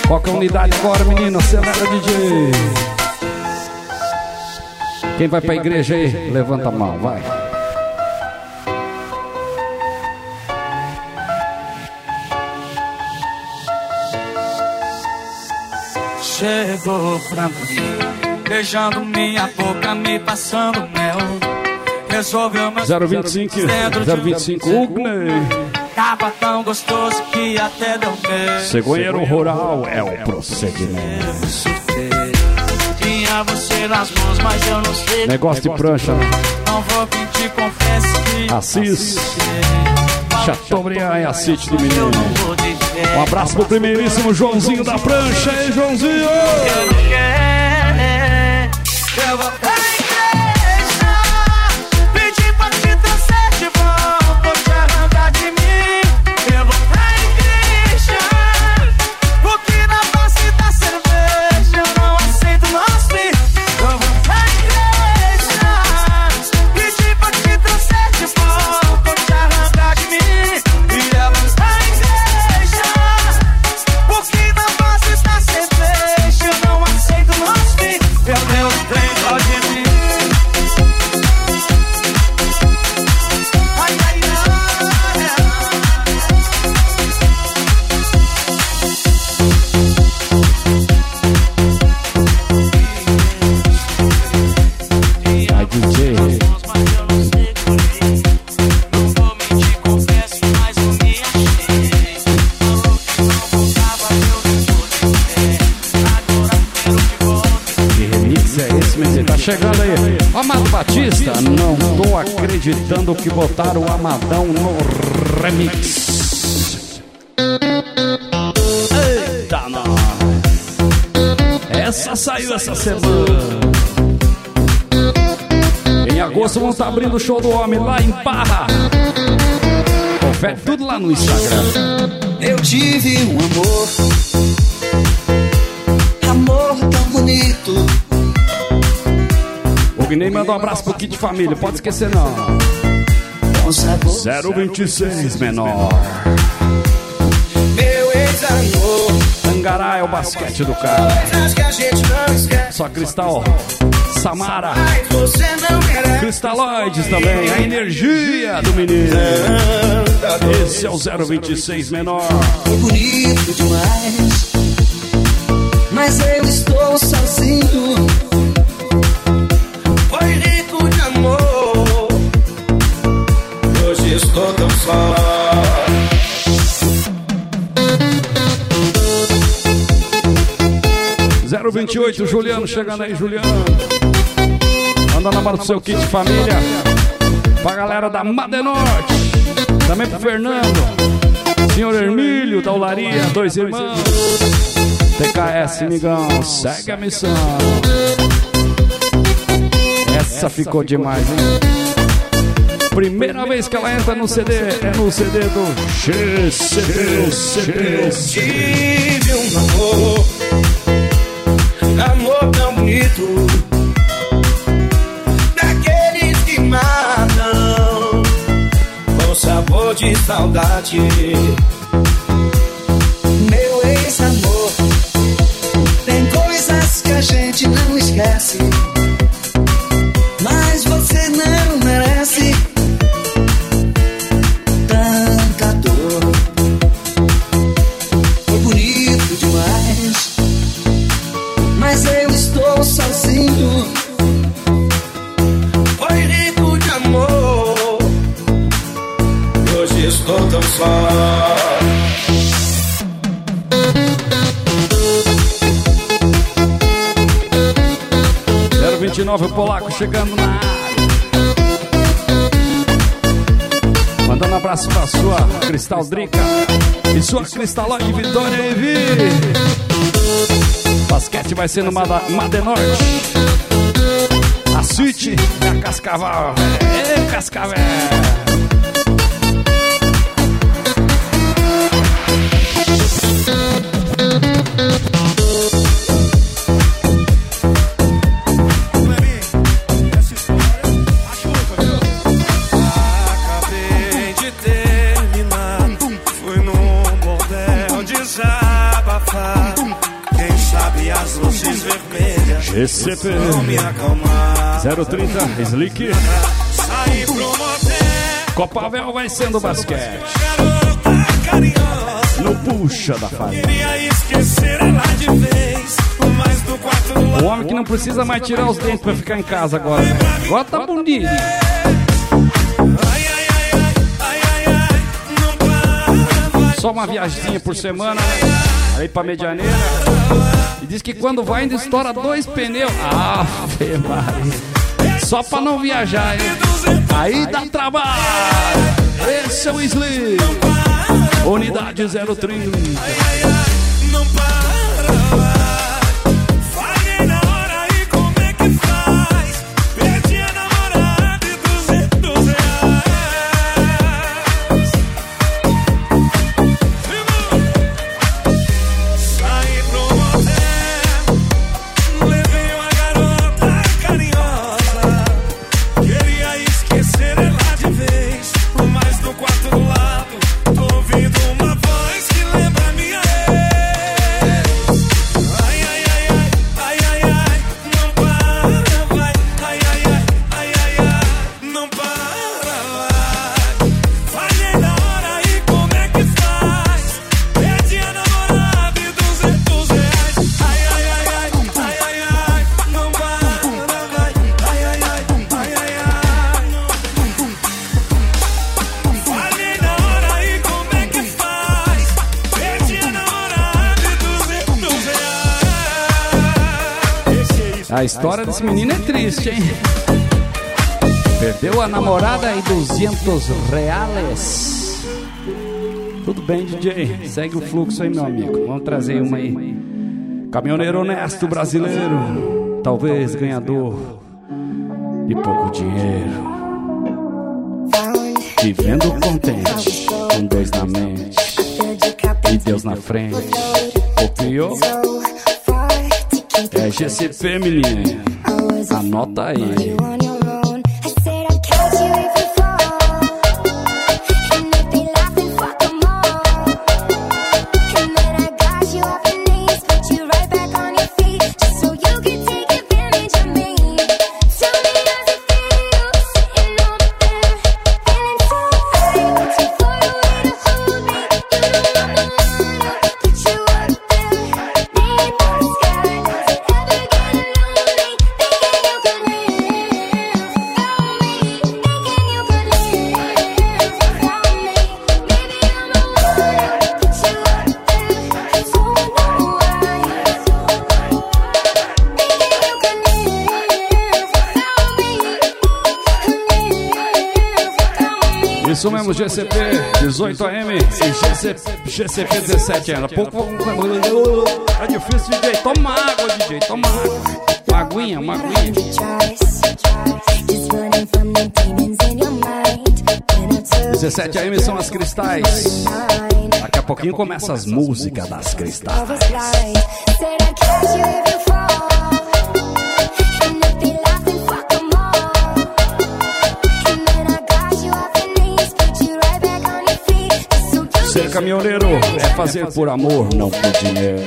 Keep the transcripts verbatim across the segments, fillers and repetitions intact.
Qual que é a unidade agora, menino? Acelera, D J. Quem vai pra igreja aí? Levanta a mão, vai. Chegou pra mim, beijando minha boca, me passando mel. Resolveu meus zero vinte e cinco, zero vinte e cinco, Ugney. Tava tão gostoso que até deu medo. Cegonheiro rural é o procedimento. Tinha você nas mãos, mas eu não sei. Negócio de prancha. Não vou pedir, confesso que Assis, Chateaubriand e Assis de menino. Um abraço pro primeiríssimo Joãozinho da prancha, hein, Joãozinho? Eu não quero, eu vou pra igreja, pedir pra te trazer de volta, te arrancar de mim. Eu vou pra igreja, porque na base da cerveja eu não aceito nosso filho. Eu vou pra igreja, pedir pra te trazer de volta, te arrancar de mim. E eu vou pra igreja, porque na base da cerveja eu não aceito nosso filho. Meu Deus, tem dó de mim. Ai, ai, Ai, D J. mas eu não segurei. Não vou mentir, confesso, mas eu me achei. Falou que não voltava, eu devolvi. Agora quero que volte. Que remix é esse, menino? Tá chegando aí. Amado Batista, não tô acreditando que botaram o Amadão no remix. Eita, não. Essa saiu essa semana. Em agosto vão estar abrindo o show do homem lá em Parra. Confere tudo lá no Instagram. Eu tive um amor, amor tão bonito. O Guinei manda um abraço pro Kit Família, pode esquecer não. Com sabor, zero vinte e seis menor. meu ex-amor. Angará é o basquete do cara. Coisas que a gente não esquece. Só Cristal, Samara, Mas você não merece. Cristaloides também, a energia do menino. Esse é o zero vinte e seis menor. Foi bonito demais, mas eu estou sozinho. Foi rico de amor, hoje estou tão só. zero vinte e oito, Juliano, chegando aí, Juliano. Manda na mão do seu Kit Família. Pra galera da Madenorte. Também pro Fernando. Senhor Hermílio, da Olaria, dois irmãos. T K S, migão, segue a missão. Essa ficou demais, hein? Primeira vez que ela entra no C D, é no C D do G C B. Tive um amor, amor tão bonito, daqueles que matam, com sabor de saudade. Meu ex-amor, tem coisas que a gente não esquece, mas você não merece tanta dor. Foi bonito demais, mas eu estou sozinho. Foi rico de amor, hoje estou tão só. zero vinte e nove, o Polaco chegando na área. Mandando um abraço pra sua Cristal Drica e sua Cristalóide Vitória Evi. Basquete vai ser no Madenorte. A suíte é a Cascavel. É, Cascavel. Acabei de terminar, fui num bordel desabafar. e as luzes vermelhas G C P vão me acalmar. zero trinta, Slick. Saí pro motel, Copavel vai sendo basquete. garota carinhosa, No puxa da farinha. queria esquecer ela de vez, mas do quarto do O lado. homem que não precisa mais tirar os dentes pra ficar em casa agora, né? Agora tá bonito. Ai, ai, ai, ai, ai, ai, ai, não para, vai. Só uma viagemzinha por semana, né? Aí pra Medianeira. E diz que quando vai ainda estoura dois pneus. Ah, Maria. Só pra não viajar, hein? Aí dá trabalho. Esse é o Slick. Unidade zero trinta. Ai, ai, ai, não para, vai. Falhei na hora e como é que faz? Perdi a namorada e duzentos reais. Saí pro motel, levei uma garota carinhosa, queria esquecer ela de vez, mas do quarto do lado tô ouvindo uma voz que lembra minha ex. Ai, ai, ai, ai, ai, ai, ai, não para, vai. Ai, ai, ai, ai, ai, ai, não para, vai. Falhei na hora e como é que faz? Perdi a namorada e duzentos reais. Ai, ai, ai, ai, ai, ai, ai, não para, vai. Ai, ai, ai, ai, ai, ai. Falhei na hora e como é que faz? Perdi a namorada e duzentos reais. A história desse menino é triste, hein? Perdeu a namorada e duzentos reais. Tudo bem, D J? Segue o fluxo aí, meu amigo. Vamos trazer uma aí. Caminhoneiro honesto brasileiro, talvez ganhador de pouco dinheiro, vivendo contente, com dois na mente e Deus na frente. Copiou? É G C P, menina. Anota aí. Isso mesmo, G C P dezoito A M e G C P dezessete anos. Pouco é difícil, D J. Toma água, D J. Toma água. Uma aguinha, uma aguinha. dezessete A M são as cristais. Daqui a pouquinho começa as músicas das cristais. Ser caminhoneiro é fazer por amor, não por dinheiro.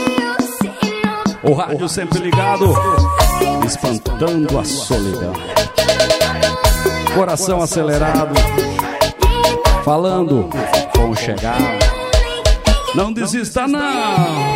O rádio sempre ligado, espantando a solidão. Coração acelerado, falando com chegar. Não desista não.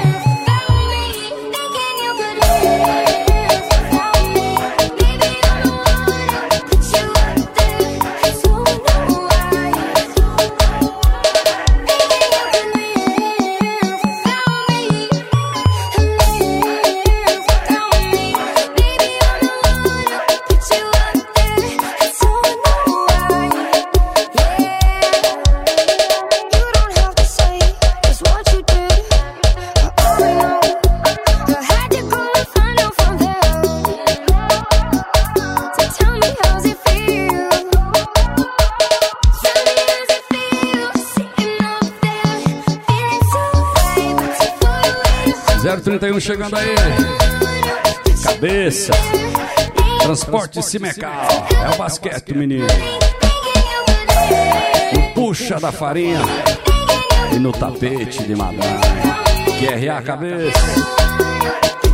zero trinta e um chegando aí. Cabeça. Transporte Cimecal. É o basquete, menino. No puxa da farinha e no tapete de madame. Q R A cabeça.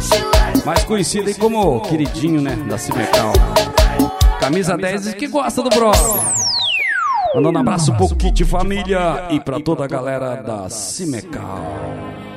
mais conhecido aí como queridinho, né, da Cimecal. Camisa dez que gosta do brother. Mandando um abraço pro Kit Família e pra toda a galera da Cimecal.